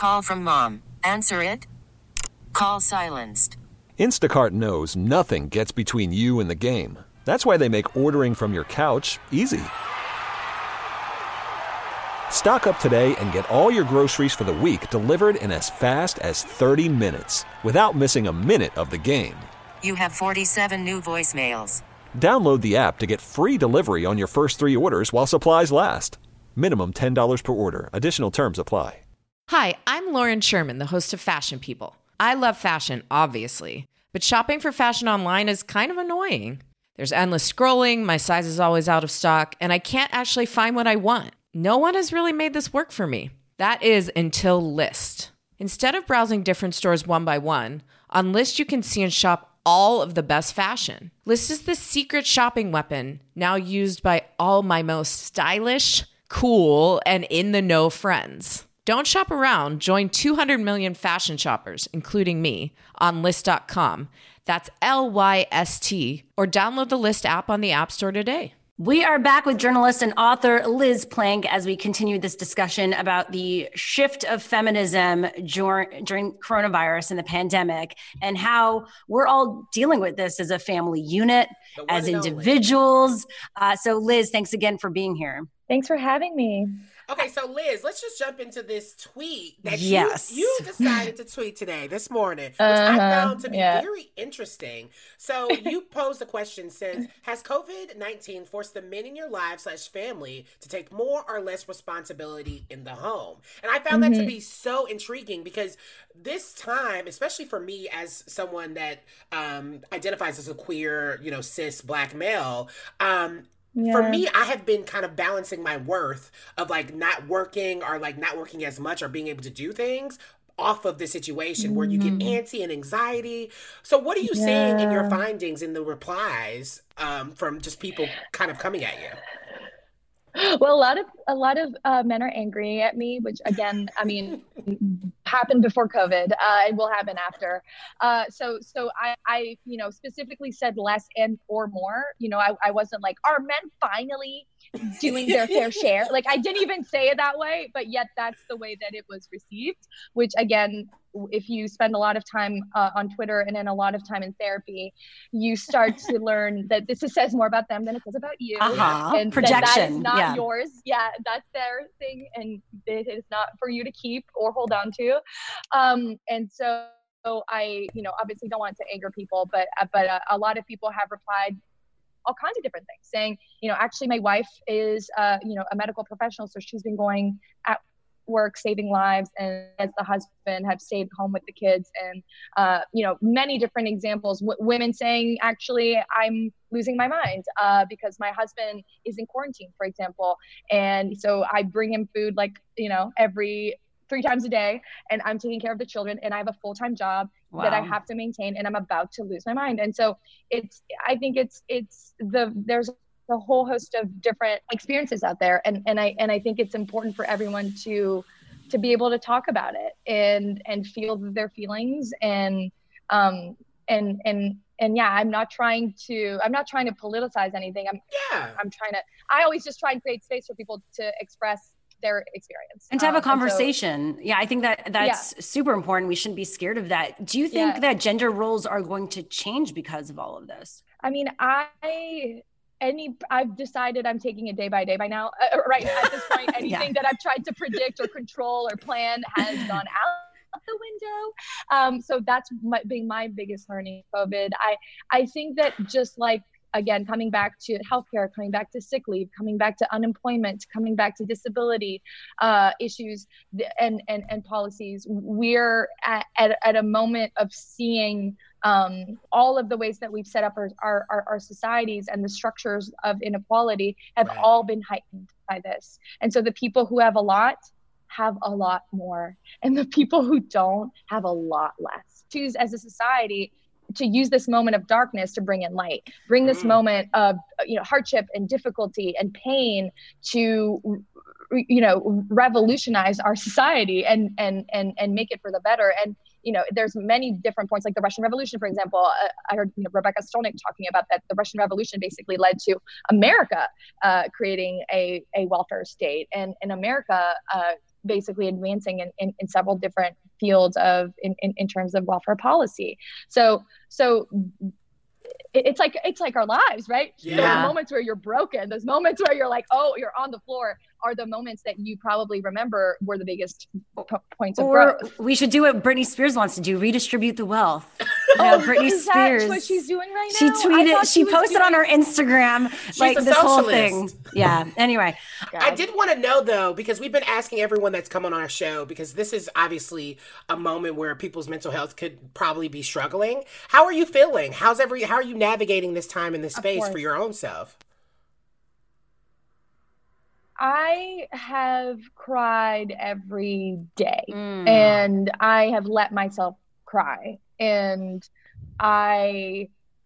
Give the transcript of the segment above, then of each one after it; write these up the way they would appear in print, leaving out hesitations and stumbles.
Call from mom. Answer it. Call silenced. Instacart knows nothing gets between you and the game. That's why they make ordering from your couch easy. Stock up today and get all your groceries for the week delivered in as fast as 30 minutes without missing a minute of the game. You have 47 new voicemails. Download the app to get free delivery on your first 3 orders while supplies last. Minimum $10 per order. Additional terms apply. Hi, I'm Lauren Sherman, the host of Fashion People. I love fashion, obviously, but shopping for fashion online is kind of annoying. There's endless scrolling, my size is always out of stock, and I can't actually find what I want. No one has really made this work for me. That is until Lyst. Instead of browsing different stores one by one, on Lyst you can see and shop all of the best fashion. Lyst is the secret shopping weapon now used by all my most stylish, cool, and in-the-know friends. Don't shop around. Join 200 million fashion shoppers, including me, on Lyst.com. That's Lyst, or download the Lyst app on the App Store today. We are back with journalist and author Liz Plank as we continue this discussion about the shift of feminism during coronavirus and the pandemic, and how we're all dealing with this as a family unit, as individuals. So Liz, thanks again for being here. Thanks for having me. Okay, so Liz, let's just jump into this tweet that yes. you decided to tweet today, this morning, which I found to be very interesting. So you posed a question, says, has COVID-19 forced the men in your life / family to take more or less responsibility in the home? And I found that to be so intriguing because this time, especially for me as someone that identifies as a queer, cis Black male, for me, I have been kind of balancing my worth of not working or not working as much or being able to do things off of the situation where you get antsy and anxiety. So what are you seeing in your findings in the replies from just people kind of coming at you? Well, a lot of men are angry at me, which again, I mean, happened before COVID. It will happen after. So I specifically said less and or more. I wasn't like, are men finally doing their fair share? I didn't even say it that way, but yet that's the way that it was received, which again, if you spend a lot of time on Twitter and then a lot of time in therapy, you start to learn that this says more about them than it says about you. And that is not yours. Yeah, that's their thing, and it is not for you to keep or hold on to. And so I, obviously don't want to anger people, but a lot of people have replied all kinds of different things, saying, actually my wife is, a medical professional, so she's been going at work saving lives, and as the husband have stayed home with the kids, and many different examples. Women saying, actually I'm losing my mind because my husband is in quarantine, for example, and so I bring him food every 3 times a day, and I'm taking care of the children, and I have a full-time job that I have to maintain, and I'm about to lose my mind. And so I think there's a whole host of different experiences out there. And I think it's important for everyone to be able to talk about it and feel their feelings. And I'm not trying to politicize anything. I always just try and create space for people to express their experience. And to have a conversation. I think that's super important. We shouldn't be scared of that. Do you think that gender roles are going to change because of all of this? I mean, I've decided I'm taking it day by day by now. Right at this point, anything that I've tried to predict or control or plan has gone out the window. So that's being my biggest learning of COVID. I think that just again, coming back to healthcare, coming back to sick leave, coming back to unemployment, coming back to disability issues and policies, we're at a moment of seeing all of the ways that we've set up our societies, and the structures of inequality have all been heightened by this. And so the people who have a lot more, and the people who don't have a lot less. Choose as a society to use this moment of darkness to bring in light, bring this moment of hardship and difficulty and pain to revolutionize our society and make it for the better. there's many different points, like the Russian Revolution, for example. I heard Rebecca Stolnick talking about that. The Russian Revolution basically led to America creating a welfare state, and in America basically advancing in several different fields in terms of welfare policy. So it's like our lives, right? Yeah. Those moments where you're broken, those moments where you're like, oh, you're on the floor, are the moments that you probably remember were the biggest points of growth. We should do what Britney Spears wants to do: redistribute the wealth. Britney Is Spears. that what she's doing right She now? tweeted. She posted on her Instagram like this whole thing. Yeah. Anyway, I did want to know though, because we've been asking everyone that's come on our show, because this is obviously a moment where people's mental health could probably be struggling. How are you feeling? How are you navigating this time in this space for your own self? I have cried every day, and I have let myself cry, and I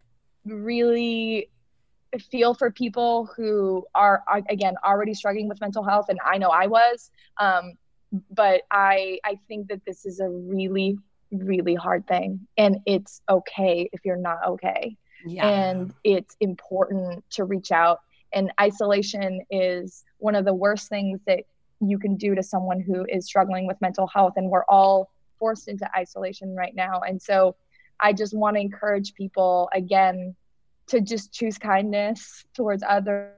really feel for people who are again already struggling with mental health, and I know I was, but I think that this is a really, really hard thing, and it's okay if you're not okay. Yeah. And it's important to reach out. And isolation is one of the worst things that you can do to someone who is struggling with mental health. And we're all forced into isolation right now. And so I just want to encourage people, again, to just choose kindness towards others,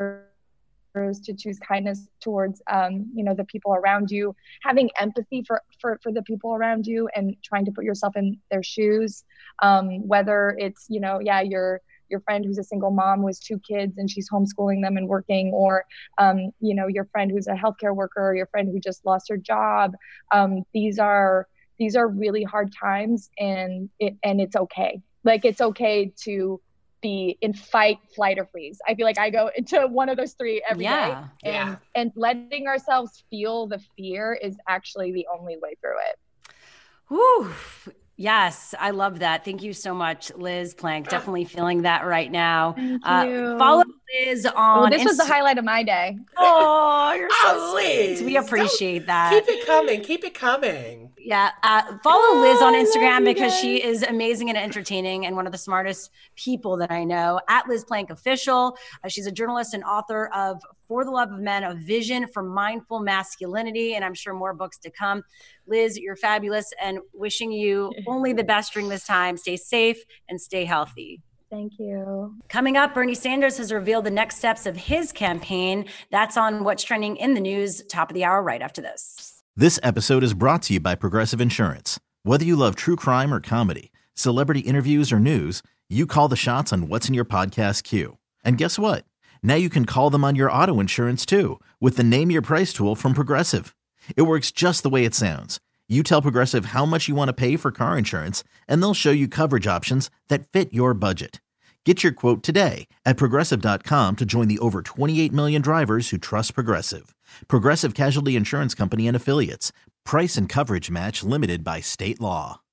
to choose kindness towards, the people around you, having empathy for the people around you and trying to put yourself in their shoes, whether it's, your friend who's a single mom with 2 kids and she's homeschooling them and working, or, your friend who's a healthcare worker, or your friend who just lost her job. These are really hard times, and it's okay. Like, it's okay to be in fight, flight, or freeze. I feel like I go into one of those 3 every day. And letting ourselves feel the fear is actually the only way through it. Whew. Yes, I love that. Thank you so much, Liz Plank. Definitely feeling that right now. Thank you. Follow Liz on this was the highlight of my day. Oh, you're so Liz. sweet. We appreciate that. Keep it coming. Keep it coming. Yeah. Follow Liz on Instagram because she is amazing and entertaining and one of the smartest people that I know. At Liz Plank Official. She's a journalist and author of For the Love of Men, A Vision for Mindful Masculinity, and I'm sure more books to come. Liz, you're fabulous, and wishing you only the best during this time. Stay safe and stay healthy. Thank you. Coming up, Bernie Sanders has revealed the next steps of his campaign. That's on What's Trending in the News, top of the hour, right after this. This episode is brought to you by Progressive Insurance. Whether you love true crime or comedy, celebrity interviews or news, you call the shots on what's in your podcast queue. And guess what? Now you can call them on your auto insurance too with the Name Your Price tool from Progressive. It works just the way it sounds. You tell Progressive how much you want to pay for car insurance, and they'll show you coverage options that fit your budget. Get your quote today at Progressive.com to join the over 28 million drivers who trust Progressive. Progressive Casualty Insurance Company and Affiliates. Price and coverage match limited by state law.